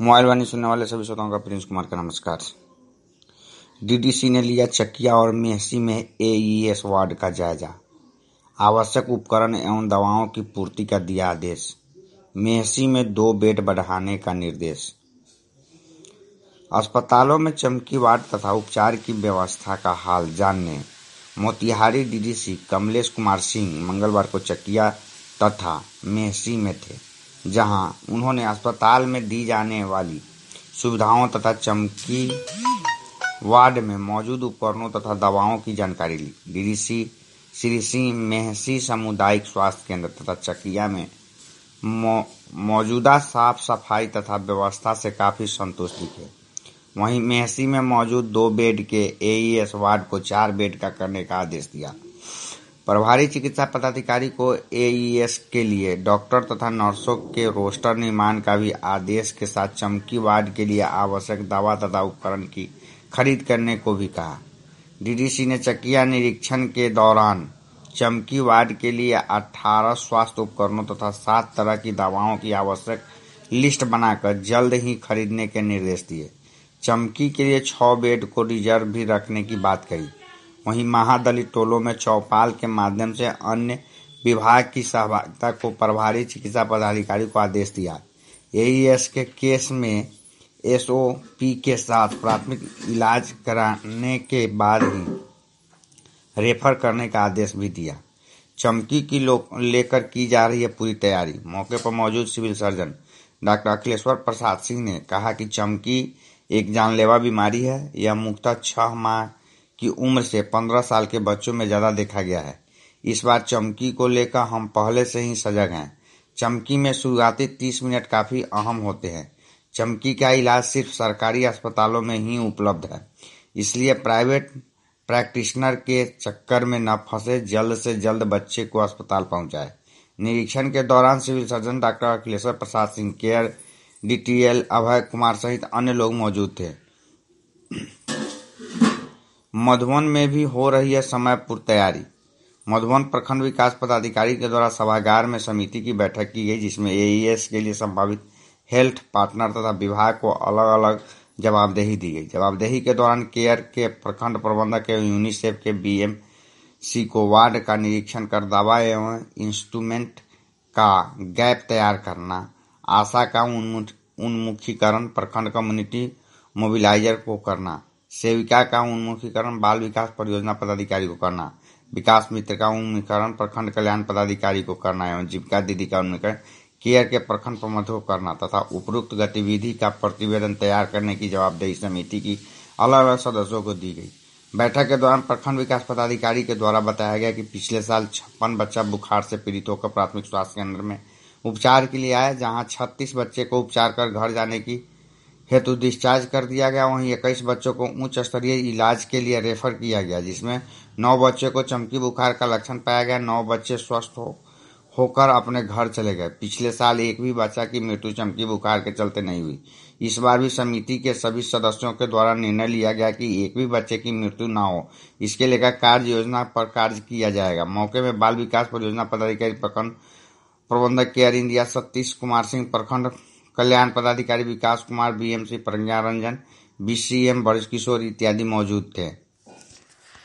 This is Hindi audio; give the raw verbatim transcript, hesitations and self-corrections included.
मोबाइल वाणी सुनने वाले सभी श्रोताओं का प्रिंस कुमार का नमस्कार। डीडीसी ने लिया चकिया और मेहसी में एईएस वार्ड का जायजा। आवश्यक उपकरण एवं दवाओं की पूर्ति का दिया आदेश। मेहसी में दो बेड बढ़ाने का निर्देश। अस्पतालों में चमकी वार्ड तथा उपचार की व्यवस्था का हाल जानने मोतिहारी डीडीसी कमलेश कुमार सिंह मंगलवार को चकिया तथा मेहसी में थे, जहां उन्होंने अस्पताल में दी जाने वाली सुविधाओं तथा चमकी वार्ड में मौजूद उपकरणों तथा दवाओं की जानकारी ली। डीडीसी श्री सिंह मेहसी सामुदायिक स्वास्थ्य केंद्र तथा चकिया में मौ, मौजूदा साफ सफाई तथा व्यवस्था से काफी संतुष्ट दिखे। वहीं मेहसी में मौजूद दो बेड के एईएस वार्ड को चार बेड का करने का आदेश दिया। प्रभारी चिकित्सा पदाधिकारी को एईएस के लिए डॉक्टर तथा नर्सों के रोस्टर निर्माण का भी आदेश के साथ चमकी वार्ड के लिए आवश्यक दवा तथा उपकरण की खरीद करने को भी कहा। डीडीसी ने चकिया निरीक्षण के दौरान चमकी वार्ड के लिए अठारह स्वास्थ्य उपकरणों तथा सात तरह की दवाओं की आवश्यक लिस्ट बनाकर जल्द ही खरीदने के निर्देश दिए। चमकी के लिए छह बेड को रिजर्व भी रखने की बात कही। वहीं महादलित टोलों में चौपाल के माध्यम से अन्य विभाग की सहभागिता को प्रभारी चिकित्सा पदाधिकारी को आदेश दिया। एईएस के केस में एसओपी के साथ प्राथमिक इलाज कराने के बाद ही रेफर करने का आदेश भी दिया। चमकी की लेकर की जा रही है पूरी तैयारी। मौके पर मौजूद civil surgeon doctor Akhileshwar Prasad Singh ने कहा कि चमकी एक जानलेवा बीमारी है। यह मुख्यतः छह माह की उम्र से पंद्रह साल के बच्चों में ज्यादा देखा गया है। इस बार चमकी को लेकर हम पहले से ही सजग हैं। चमकी में शुरुआती तीस मिनट काफी अहम होते हैं। चमकी का इलाज सिर्फ सरकारी अस्पतालों में ही उपलब्ध है, इसलिए प्राइवेट प्रैक्टिशनर के चक्कर में न फंसे, जल्द से जल्द बच्चे को अस्पताल पहुंचाए। निरीक्षण के दौरान civil surgeon doctor Akhileshwar Prasad Singh, CARE DTL Abhay Kumar सहित अन्य लोग मौजूद थे। मधुबन में भी हो रही है समय पूर्व तैयारी। मधुबन प्रखंड विकास पदाधिकारी के द्वारा सभागार में समिति की बैठक की गई, जिसमें एईएस के लिए संभावित हेल्थ पार्टनर तथा विभाग को अलग अलग जवाबदेही दी गई। जवाबदेही के दौरान केयर के प्रखंड प्रबंधक एवं यूनिसेफ के बीएमसी को वार्ड का निरीक्षण कर दवा एवं इंस्ट्रूमेंट का गैप तैयार करना, आशा का उन्मुखीकरण, प्रखंड कम्युनिटी मोबिलाइजर को करना, सेविका का उन्मुखीकरण बाल विकास परियोजना पदाधिकारी को करना, विकास मित्र का उन्मुखीकरण प्रखंड कल्याण पदाधिकारी को करना एवं जीविका दीदी का उन्मुखीकरण केयर के प्रखंड प्रबंधक को करना तथा उपरोक्त गतिविधि का प्रतिवेदन तैयार करने की जवाबदेही समिति की अलग अलग सदस्यों को दी गई। बैठक के दौरान प्रखंड विकास पदाधिकारी के द्वारा बताया गया कि पिछले साल छप्पन बच्चा बुखार से पीड़ित होकर प्राथमिक स्वास्थ्य केंद्र में उपचार के लिए आए, जहां छत्तीस बच्चे को उपचार कर घर जाने की हेतु डिस्चार्ज कर दिया गया। वहीं इक्कीस बच्चों को उच्च स्तरीय इलाज के लिए रेफर किया गया, जिसमें नौ बच्चों को चमकी बुखार का लक्षण पाया गया। नौ बच्चे स्वस्थ हो होकर अपने घर चले गए। पिछले साल एक भी बच्चा की मृत्यु चमकी बुखार के चलते नहीं हुई। इस बार भी समिति के सभी सदस्यों के द्वारा निर्णय लिया गया कि एक भी बच्चे की मृत्यु न हो, इसके लेकर कार्य योजना पर कार्य किया जाएगा। मौके में बाल विकास परियोजना पदाधिकारी प्रखंड प्रबंधक केयर इंडिया सतीश कुमार सिंह, प्रखंड कल्याण पदाधिकारी विकास कुमार, बीएमसी प्रज्ञा रंजन, बीसीएम ब्रज किशोर इत्यादि मौजूद थे।